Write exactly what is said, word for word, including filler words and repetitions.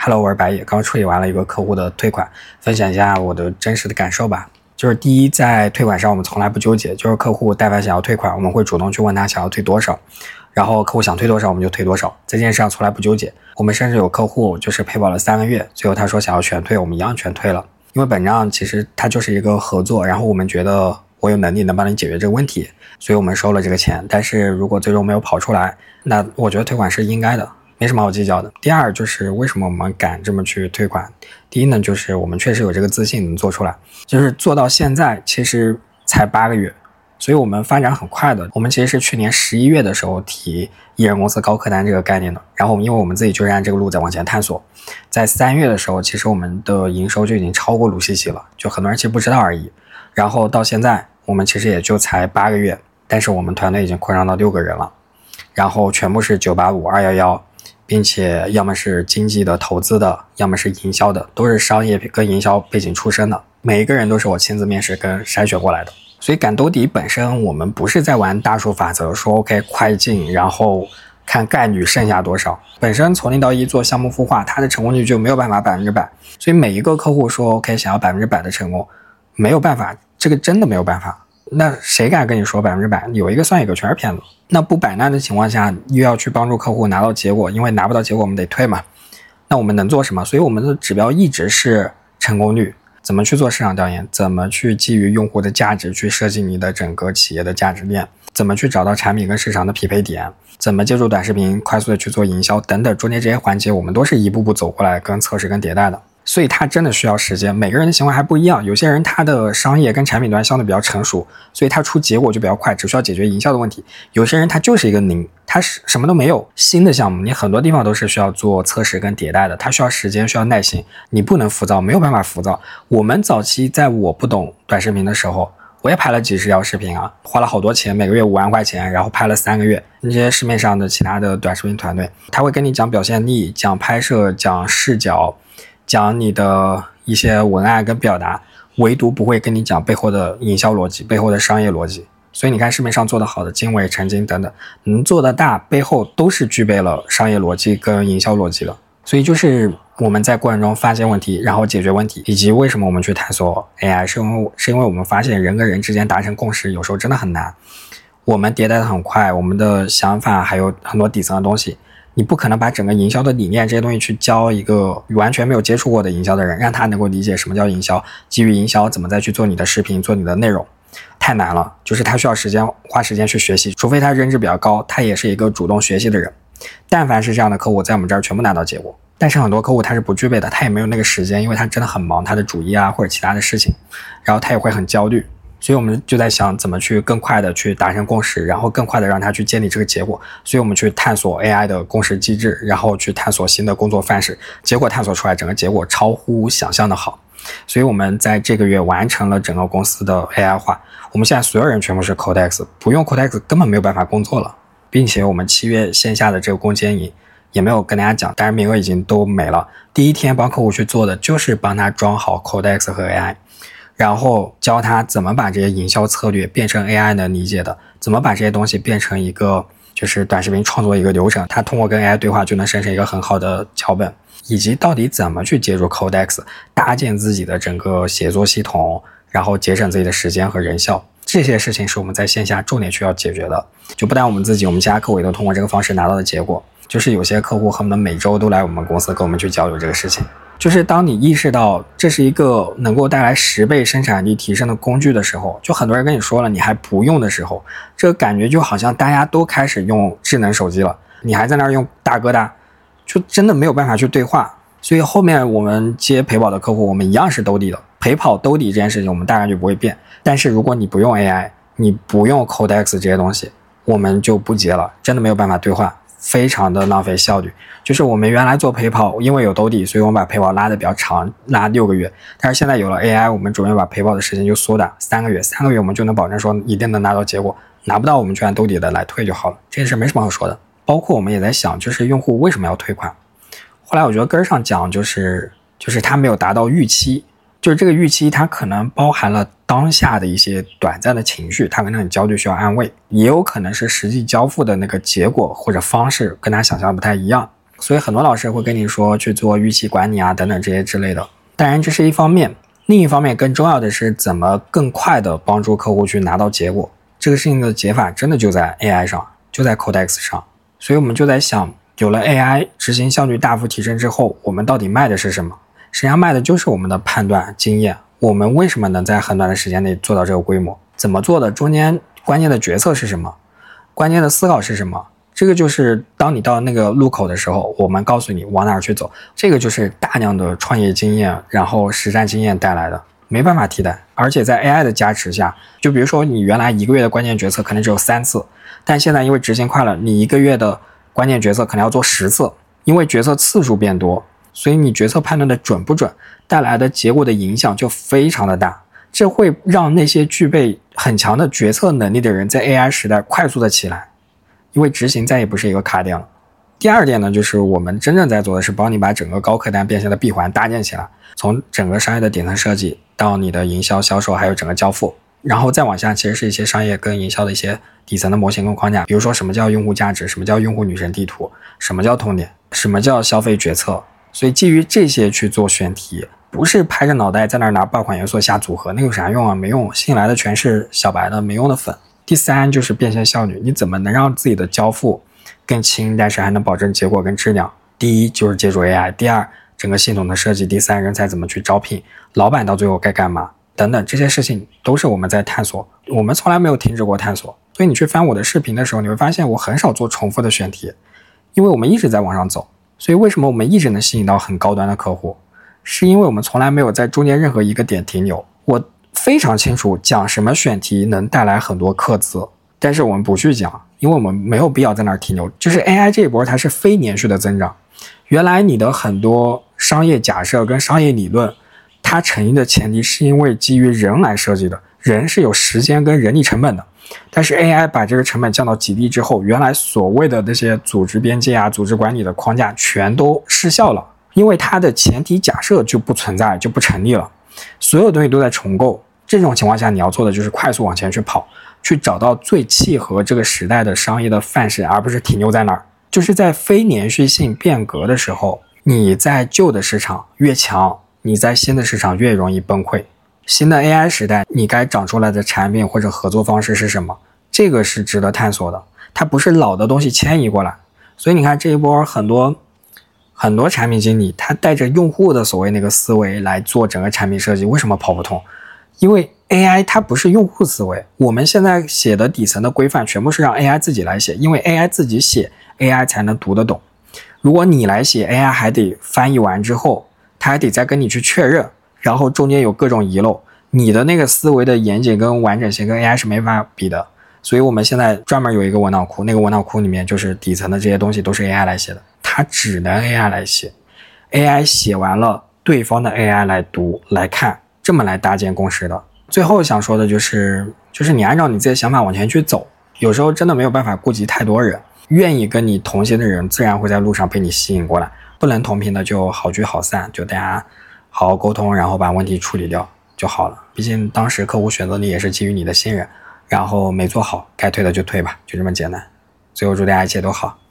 Hello， 我是白野，刚处理完了一个客户的退款，分享一下我的真实的感受吧。就是第一，在退款上我们从来不纠结，就是客户但凡想要退款，我们会主动去问他想要退多少，然后客户想退多少我们就退多少，这件事上从来不纠结。我们甚至有客户就是陪跑了三个月，最后他说想要全退，我们一样全退了。因为本质上其实它就是一个合作，然后我们觉得我有能力能帮你解决这个问题，所以我们收了这个钱。但是如果最终没有跑出来，那我觉得退款是应该的，没什么好计较的。第二就是为什么我们敢这么去退款，第一呢就是我们确实有这个自信能做出来，就是做到现在其实才八个月，所以我们发展很快的。我们其实是去年十一月的时候提艺人公司高客单这个概念的，然后因为我们自己就是按这个路在往前探索，在三月的时候其实我们的营收就已经超过鲁西西了，就很多人其实不知道而已。然后到现在我们其实也就才八个月，但是我们团队已经扩张到六个人了，然后全部是九八五、二一一，并且要么是经济的投资的，要么是营销的，都是商业跟营销背景出身的，每一个人都是我亲自面试跟筛选过来的。所以敢兜底本身我们不是在玩大数法则，说 OK 快进然后看概率剩下多少，本身从零到一做项目孵化，它的成功率就没有办法百分之百，所以每一个客户说 OK 想要百分之百的成功，没有办法，这个真的没有办法。那谁敢跟你说百分之百？有一个算一个，全是骗子。那不摆烂的情况下，又要去帮助客户拿到结果，因为拿不到结果我们得退嘛。那我们能做什么？所以我们的指标一直是成功率，怎么去做市场调研，怎么去基于用户的价值去设计你的整个企业的价值链，怎么去找到产品跟市场的匹配点，怎么借助短视频快速的去做营销等等，中间这些环节我们都是一步步走过来跟测试跟迭代的。所以它真的需要时间，每个人的情况还不一样，有些人他的商业跟产品端相对比较成熟，所以他出结果就比较快，只需要解决营销的问题。有些人他就是一个零，他是什么都没有，新的项目你很多地方都是需要做测试跟迭代的，它需要时间需要耐心，你不能浮躁，没有办法浮躁。我们早期在我不懂短视频的时候，我也拍了几十条视频啊，花了好多钱，每个月五万块钱，然后拍了三个月。那些市面上的其他的短视频团队，他会跟你讲表现力，讲拍摄，讲视角，讲你的一些文案跟表达，唯独不会跟你讲背后的营销逻辑，背后的商业逻辑。所以你看市面上做得好的经纬、陈经等等，能做得大，背后都是具备了商业逻辑跟营销逻辑的。所以就是我们在过程中发现问题，然后解决问题，以及为什么我们去探索 A I， 是因为是因为我们发现人跟人之间达成共识有时候真的很难。我们迭代的很快，我们的想法还有很多底层的东西，你不可能把整个营销的理念这些东西去教一个完全没有接触过的营销的人，让他能够理解什么叫营销，基于营销怎么再去做你的视频，做你的内容，太难了。就是他需要时间，花时间去学习，除非他认知比较高，他也是一个主动学习的人。但凡是这样的客户，在我们这儿全部拿到结果。但是很多客户他是不具备的，他也没有那个时间，因为他真的很忙，他的主业啊或者其他的事情，然后他也会很焦虑。所以我们就在想怎么去更快的去达成共识，然后更快的让他去建立这个结果。所以我们去探索 A I 的共识机制，然后去探索新的工作范式，结果探索出来整个结果超乎想象的好。所以我们在这个月完成了整个公司的 A I 化，我们现在所有人全部是 Codex， 不用 Codex 根本没有办法工作了，并且我们七月线下的这个攻坚营也没有跟大家讲，但是名额已经都没了。第一天帮客户去做的就是帮他装好 Codex 和 A I，然后教他怎么把这些营销策略变成 A I 能理解的，怎么把这些东西变成一个就是短视频创作一个流程，他通过跟 A I 对话就能生成一个很好的脚本，以及到底怎么去借助 Codex 搭建自己的整个写作系统，然后节省自己的时间和人效。这些事情是我们在线下重点需要解决的，就不但我们自己，我们其他客户也都通过这个方式拿到的结果。就是有些客户恨不得每周都来我们公司跟我们去交流这个事情。就是当你意识到这是一个能够带来十倍生产力提升的工具的时候，就很多人跟你说了你还不用的时候，这个感觉就好像大家都开始用智能手机了，你还在那儿用大哥大，就真的没有办法去对话。所以后面我们接陪跑的客户，我们一样是兜底的，陪跑兜底这件事情我们大概率不会变。但是如果你不用 A I， 你不用 Codex 这些东西，我们就不接了，真的没有办法对话，非常的浪费效率。就是我们原来做陪跑，因为有兜底，所以我们把陪跑拉的比较长，拉六个月。但是现在有了 A I， 我们准备把陪跑的时间就缩短三个月，三个月我们就能保证说一定能拿到结果，拿不到我们就按兜底的来退就好了，这件事没什么好说的。包括我们也在想，就是用户为什么要退款？后来我觉得根儿上讲，就是就是他没有达到预期，就是这个预期它可能包含了当下的一些短暂的情绪，他可能很焦虑需要安慰，也有可能是实际交付的那个结果或者方式跟他想象不太一样。 所以很多老师会跟你说去做预期管理啊等等这些之类的。当然这是一方面，另一方面更重要的是怎么更快的帮助客户去拿到结果。这个事情的解法真的就在 A I 上，就在 Codex 上。所以我们就在想，有了 A I 执行效率大幅提升之后，我们到底卖的是什么？实际上卖的就是我们的判断经验，我们为什么能在很短的时间内做到这个规模，怎么做的，中间关键的决策是什么，关键的思考是什么。这个就是当你到那个路口的时候，我们告诉你往哪儿去走，这个就是大量的创业经验然后实战经验带来的，没办法替代。而且在 A I 的加持下，就比如说你原来一个月的关键决策可能只有三次，但现在因为执行快了，你一个月的关键决策可能要做十次，因为决策次数变多，所以你决策判断的准不准，带来的结果的影响就非常的大。这会让那些具备很强的决策能力的人在 A I 时代快速的起来，因为执行再也不是一个卡点了。第二点呢，就是我们真正在做的是帮你把整个高客单变现的闭环搭建起来，从整个商业的顶层设计到你的营销销售还有整个交付，然后再往下其实是一些商业跟营销的一些底层的模型跟框架，比如说什么叫用户价值，什么叫用户女神地图，什么叫痛点，什么叫消费决策。所以基于这些去做选题，不是拍着脑袋在那儿拿爆款元素下组合，那有啥用啊？没用，吸引来的全是小白的没用的粉。第三就是变现效率，你怎么能让自己的交付更轻，但是还能保证结果跟质量？第一就是借助 A I， 第二整个系统的设计，第三人才怎么去招聘，老板到最后该干嘛等等，这些事情都是我们在探索，我们从来没有停止过探索。所以你去翻我的视频的时候，你会发现我很少做重复的选题，因为我们一直在往上走。所以为什么我们一直能吸引到很高端的客户，是因为我们从来没有在中间任何一个点停留。我非常清楚讲什么选题能带来很多客资，但是我们不去讲，因为我们没有必要在那儿停留。就是 A I 这一波它是非连续的增长，原来你的很多商业假设跟商业理论它成立的前提是因为基于人来设计的，人是有时间跟人力成本的，但是 A I 把这个成本降到极低之后，原来所谓的那些组织边界啊组织管理的框架全都失效了，因为它的前提假设就不存在，就不成立了，所有东西都在重构。这种情况下你要做的就是快速往前去跑，去找到最契合这个时代的商业的范式，而不是停留在那儿。就是在非连续性变革的时候，你在旧的市场越强，你在新的市场越容易崩溃。新的 A I 时代，你该长出来的产品或者合作方式是什么？这个是值得探索的，它不是老的东西迁移过来。所以你看这一波很多很多产品经理，他带着用户的所谓那个思维来做整个产品设计，为什么跑不通？因为 A I 它不是用户思维，我们现在写的底层的规范全部是让 A I 自己来写，因为 A I 自己写 A I 才能读得懂。如果你来写 A I 还得翻译完之后，它还得再跟你去确认，然后中间有各种遗漏，你的那个思维的严谨跟完整性跟 A I 是没法比的。所以我们现在专门有一个文档库，那个文档库里面就是底层的这些东西都是 A I 来写的，它只能 A I 来写， A I 写完了对方的 A I 来读来看，这么来搭建共识的。最后想说的就是就是你按照你自己的想法往前去走，有时候真的没有办法顾及太多人，愿意跟你同行的人自然会在路上被你吸引过来，不能同频的就好聚好散，就大家好好沟通，然后把问题处理掉就好了。毕竟当时客户选择你也是基于你的信任，然后没做好该退的就退吧，就这么简单。最后祝大家一切都好。